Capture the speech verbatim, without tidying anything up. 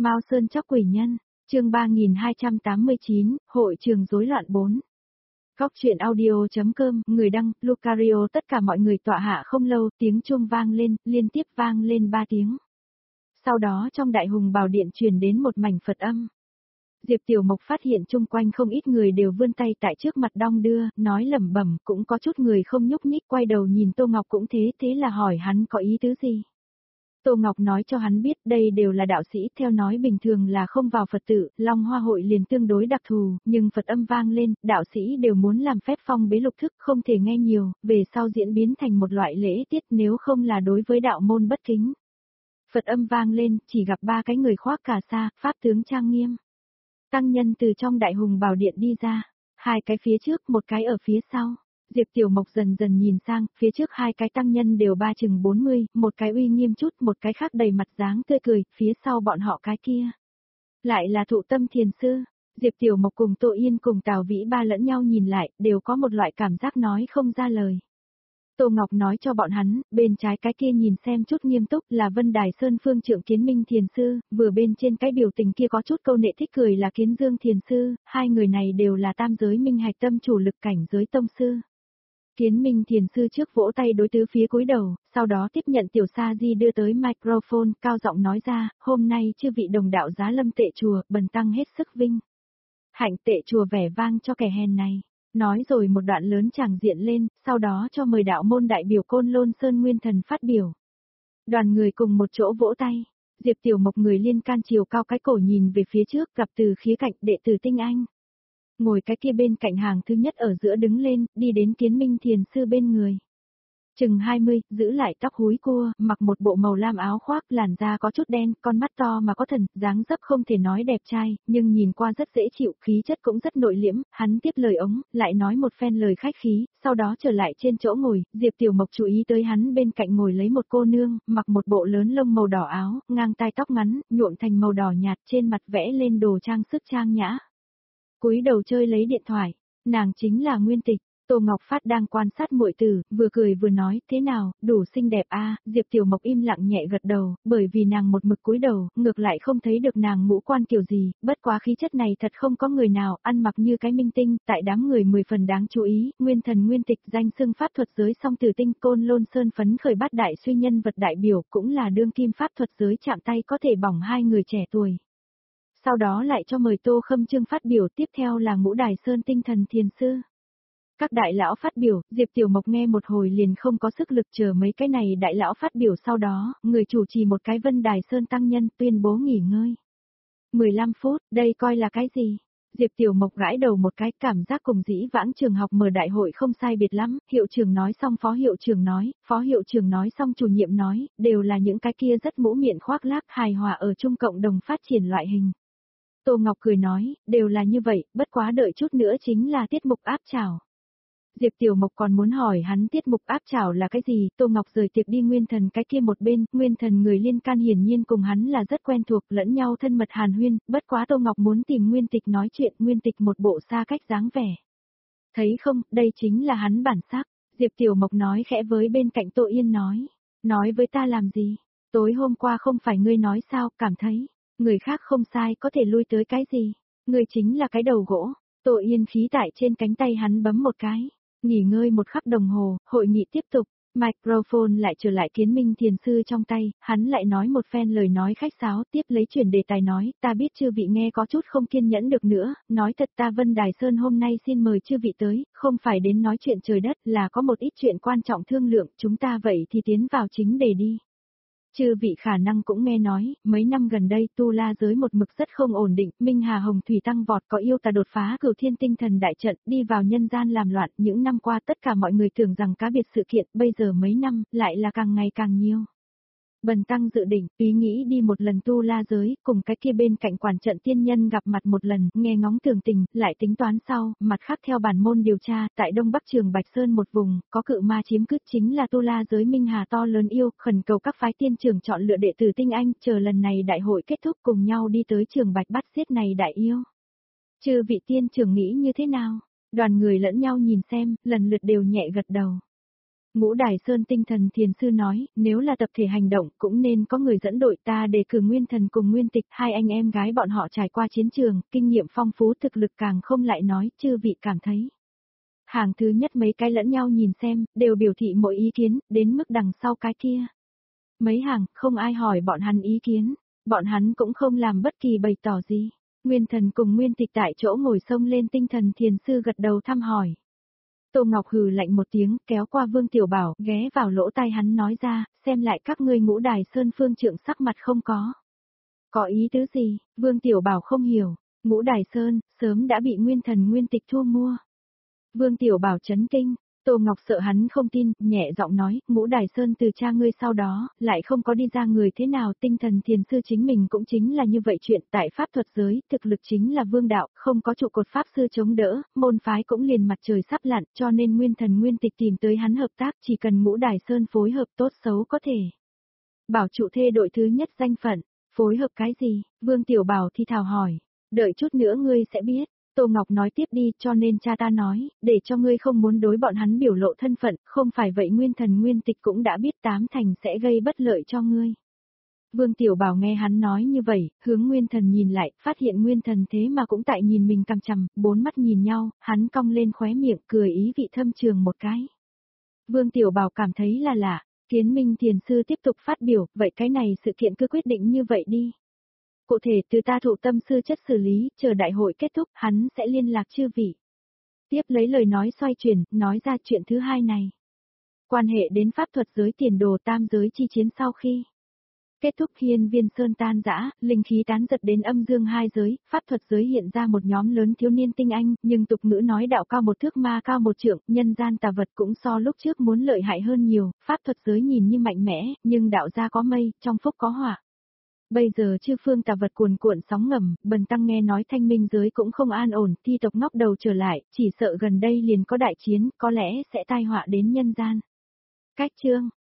Mao Sơn chóc quỷ nhân, chương ba nghìn hai trăm tám mươi chín, hội trường rối loạn bốn. Góc truyện audio.com, người đăng, Lucario. Tất cả mọi người tọa hạ không lâu, tiếng chuông vang lên, liên tiếp vang lên ba tiếng. Sau đó trong đại hùng bảo điện truyền đến một mảnh Phật âm. Diệp Tiểu Mộc phát hiện chung quanh không ít người đều vươn tay tại trước mặt đong đưa, nói lẩm bẩm, cũng có chút người không nhúc nhích, quay đầu nhìn Tô Ngọc cũng thế, thế là hỏi hắn có ý tứ gì. Tô Ngọc nói cho hắn biết đây đều là đạo sĩ, theo nói bình thường là không vào Phật tự, Long Hoa hội liền tương đối đặc thù, nhưng Phật âm vang lên, đạo sĩ đều muốn làm phép phong bế lục thức, không thể nghe nhiều, về sau diễn biến thành một loại lễ tiết, nếu không là đối với đạo môn bất kính. Phật âm vang lên, chỉ gặp ba cái người khoác cà sa, pháp tướng trang nghiêm. Tăng nhân từ trong đại hùng bảo điện đi ra, hai cái phía trước, một cái ở phía sau. Diệp Tiểu Mộc dần dần nhìn sang, phía trước hai cái tăng nhân đều ba chừng bốn mươi, một cái uy nghiêm chút, một cái khác đầy mặt dáng tươi cười, phía sau bọn họ cái kia. Lại là Thụ Tâm Thiền Sư. Diệp Tiểu Mộc cùng Tô Yên cùng Tào Vĩ Ba lẫn nhau nhìn lại, đều có một loại cảm giác nói không ra lời. Tô Ngọc nói cho bọn hắn, bên trái cái kia nhìn xem chút nghiêm túc là Vân Đài Sơn Phương Trượng Kiến Minh Thiền Sư, vừa bên trên cái biểu tình kia có chút câu nệ thích cười là Kiến Dương Thiền Sư, hai người này đều là tam giới minh hạch tâm chủ lực cảnh giới tông sư. Kiến Minh Thiền Sư trước vỗ tay đối tứ phía cúi đầu, sau đó tiếp nhận Tiểu Sa Di đưa tới microphone, cao giọng nói ra, hôm nay chư vị đồng đạo giá lâm tệ chùa, bần tăng hết sức vinh. Hạnh tệ chùa vẻ vang cho kẻ hèn này. Nói rồi một đoạn lớn tràng diện lên, sau đó cho mời đạo môn đại biểu Côn Lôn Sơn Nguyên Thần phát biểu. Đoàn người cùng một chỗ vỗ tay, Diệp Tiểu Mộc người liên can chiều cao cái cổ nhìn về phía trước, gặp từ khía cạnh đệ tử Tinh Anh. Ngồi cái kia bên cạnh hàng thứ nhất ở giữa đứng lên, đi đến Kiến Minh Thiền Sư bên người. Chừng hai mươi, giữ lại tóc húi cua, mặc một bộ màu lam áo khoác, làn da có chút đen, con mắt to mà có thần, dáng dấp không thể nói đẹp trai, nhưng nhìn qua rất dễ chịu, khí chất cũng rất nội liễm, hắn tiếp lời ống, lại nói một phen lời khách khí, sau đó trở lại trên chỗ ngồi, Diệp Tiểu Mộc chú ý tới hắn bên cạnh ngồi lấy một cô nương, mặc một bộ lớn lông màu đỏ áo, ngang tai tóc ngắn, nhuộm thành màu đỏ nhạt, trên mặt vẽ lên đồ trang sức trang nhã. Cúi đầu chơi lấy điện thoại, nàng chính là Nguyên Tịch. Tô Ngọc Phát đang quan sát muội tử, vừa cười vừa nói, thế nào, đủ xinh đẹp a? À? Diệp Tiểu Mộc im lặng nhẹ gật đầu, bởi vì nàng một mực cúi đầu, ngược lại không thấy được nàng ngũ quan kiểu gì, bất quá khí chất này thật không có người nào ăn mặc như cái minh tinh, tại đám người mười phần đáng chú ý, Nguyên Thần Nguyên Tịch danh xưng pháp thuật giới song từ tinh Côn Lôn Sơn phấn khởi bát đại suy nhân vật đại biểu, cũng là đương kim pháp thuật giới chạm tay có thể bỏng hai người trẻ tuổi. Sau đó lại cho mời Tô Khâm Trương phát biểu, tiếp theo là Ngũ Đài Sơn Tinh Thần Thiền Sư. Các đại lão phát biểu, Diệp Tiểu Mộc nghe một hồi liền không có sức lực chờ mấy cái này đại lão phát biểu, sau đó, người chủ trì một cái Vân Đài Sơn tăng nhân tuyên bố nghỉ ngơi. mười lăm phút, đây coi là cái gì? Diệp Tiểu Mộc gãi đầu một cái, cảm giác cùng dĩ vãng trường học mở đại hội không sai biệt lắm, hiệu trưởng nói xong phó hiệu trưởng nói, phó hiệu trưởng nói xong chủ nhiệm nói, đều là những cái kia rất mũ miệng khoác lác hài hòa ở chung cộng đồng phát triển loại hình. Tô Ngọc cười nói, đều là như vậy, bất quá đợi chút nữa chính là tiết mục áp chảo. Diệp Tiểu Mộc còn muốn hỏi hắn tiết mục áp chảo là cái gì, Tô Ngọc rời tiệc đi Nguyên Thần cái kia một bên, Nguyên Thần người liên can hiển nhiên cùng hắn là rất quen thuộc, lẫn nhau thân mật hàn huyên, bất quá Tô Ngọc muốn tìm Nguyên Tịch nói chuyện, Nguyên Tịch một bộ xa cách dáng vẻ. Thấy không, đây chính là hắn bản sắc, Diệp Tiểu Mộc nói khẽ với bên cạnh Tô Yên nói, nói với ta làm gì, tối hôm qua không phải ngươi nói sao, cảm thấy, người khác không sai có thể lui tới cái gì, ngươi chính là cái đầu gỗ, Tô Yên khí tại trên cánh tay hắn bấm một cái. Nghỉ ngơi một khắc đồng hồ, hội nghị tiếp tục, microphone lại trở lại Kiến Minh Thiền Sư trong tay, hắn lại nói một phen lời nói khách sáo, tiếp lấy chuyển đề tài nói, ta biết chư vị nghe có chút không kiên nhẫn được nữa, nói thật ta Vân Đài Sơn hôm nay xin mời chư vị tới, không phải đến nói chuyện trời đất, là có một ít chuyện quan trọng thương lượng, chúng ta vậy thì tiến vào chính đề đi. Chư vị khả năng cũng nghe nói, mấy năm gần đây tu la giới một mực rất không ổn định, Minh Hà Hồng Thủy tăng vọt, có yêu tà đột phá Cửu Thiên Tinh Thần đại trận, đi vào nhân gian làm loạn, những năm qua tất cả mọi người tưởng rằng cá biệt sự kiện, bây giờ mấy năm, lại là càng ngày càng nhiều. Bần tăng dự định, ý nghĩ đi một lần tu la giới, cùng cái kia bên cạnh quản trận tiên nhân gặp mặt một lần, nghe ngóng tường tình, lại tính toán sau, mặt khác theo bản môn điều tra, tại Đông Bắc Trường Bạch Sơn một vùng, có cự ma chiếm cứ chính là tu la giới Minh Hà to lớn yêu, khẩn cầu các phái tiên trưởng chọn lựa đệ tử tinh anh, chờ lần này đại hội kết thúc cùng nhau đi tới Trường Bạch bắt giết này đại yêu. Chư vị tiên trưởng nghĩ như thế nào? Đoàn người lẫn nhau nhìn xem, lần lượt đều nhẹ gật đầu. Ngũ Đài Sơn Tinh Thần Thiền Sư nói, nếu là tập thể hành động cũng nên có người dẫn đội, ta đề cử Nguyên Thần cùng Nguyên Tịch, hai anh em gái bọn họ trải qua chiến trường, kinh nghiệm phong phú, thực lực càng không lại nói, chư vị cảm thấy. Hàng thứ nhất mấy cái lẫn nhau nhìn xem, đều biểu thị mỗi ý kiến, đến mức đằng sau cái kia. Mấy hàng, không ai hỏi bọn hắn ý kiến, bọn hắn cũng không làm bất kỳ bày tỏ gì. Nguyên Thần cùng Nguyên Tịch tại chỗ ngồi xông lên. Tinh Thần Thiền Sư gật đầu thăm hỏi. Tô Ngọc hừ lạnh một tiếng, kéo qua Vương Tiểu Bảo, ghé vào lỗ tai hắn nói ra, xem lại các ngươi Ngũ Đài Sơn phương trượng sắc mặt không có. Có ý tứ gì? Vương Tiểu Bảo không hiểu. Ngũ Đài Sơn, sớm đã bị Nguyên Thần Nguyên Tịch thu mua. Vương Tiểu Bảo chấn kinh, Tô Ngọc sợ hắn không tin, nhẹ giọng nói, Ngũ Đài Sơn từ cha ngươi sau đó, lại không có đi ra người thế nào. Tinh Thần Thiền Sư chính mình cũng chính là như vậy chuyện, tại pháp thuật giới, thực lực chính là vương đạo, không có trụ cột pháp sư chống đỡ, môn phái cũng liền mặt trời sắp lặn, cho nên Nguyên Thần Nguyên Tịch tìm tới hắn hợp tác, chỉ cần Ngũ Đài Sơn phối hợp tốt xấu có thể. Bảo trụ thê đội thứ nhất danh phận, phối hợp cái gì? Vương Tiểu Bảo thì thào hỏi, đợi chút nữa ngươi sẽ biết. Tô Ngọc nói tiếp đi, cho nên cha ta nói, để cho ngươi không muốn đối bọn hắn biểu lộ thân phận, không phải vậy Nguyên Thần Nguyên Tịch cũng đã biết tám thành sẽ gây bất lợi cho ngươi. Vương Tiểu Bảo nghe hắn nói như vậy, hướng Nguyên Thần nhìn lại, phát hiện Nguyên Thần thế mà cũng tại nhìn mình cằm chằm, bốn mắt nhìn nhau, hắn cong lên khóe miệng, cười ý vị thâm trường một cái. Vương Tiểu Bảo cảm thấy là lạ, Kiến Minh Thiền Sư tiếp tục phát biểu, vậy cái này sự kiện cứ quyết định như vậy đi. Cụ thể từ ta thụ tâm sư chất xử lý, chờ đại hội kết thúc, hắn sẽ liên lạc chư vị. Tiếp lấy lời nói xoay chuyển, nói ra chuyện thứ hai này. Quan hệ đến pháp thuật giới tiền đồ tam giới chi chiến sau khi. Kết thúc Hiên Viên Sơn tan rã, linh khí tán giật đến âm dương hai giới, pháp thuật giới hiện ra một nhóm lớn thiếu niên tinh anh, nhưng tục ngữ nói đạo cao một thước ma cao một trượng, nhân gian tà vật cũng so lúc trước muốn lợi hại hơn nhiều, pháp thuật giới nhìn như mạnh mẽ, nhưng đạo gia có mây, trong phúc có hỏa. Bây giờ chư phương tà vật cuồn cuộn sóng ngầm, Bần tăng nghe nói thanh minh giới cũng không an ổn, thi tộc ngóc đầu trở lại, chỉ sợ gần đây liền có đại chiến, có lẽ sẽ tai họa đến nhân gian. Cách chương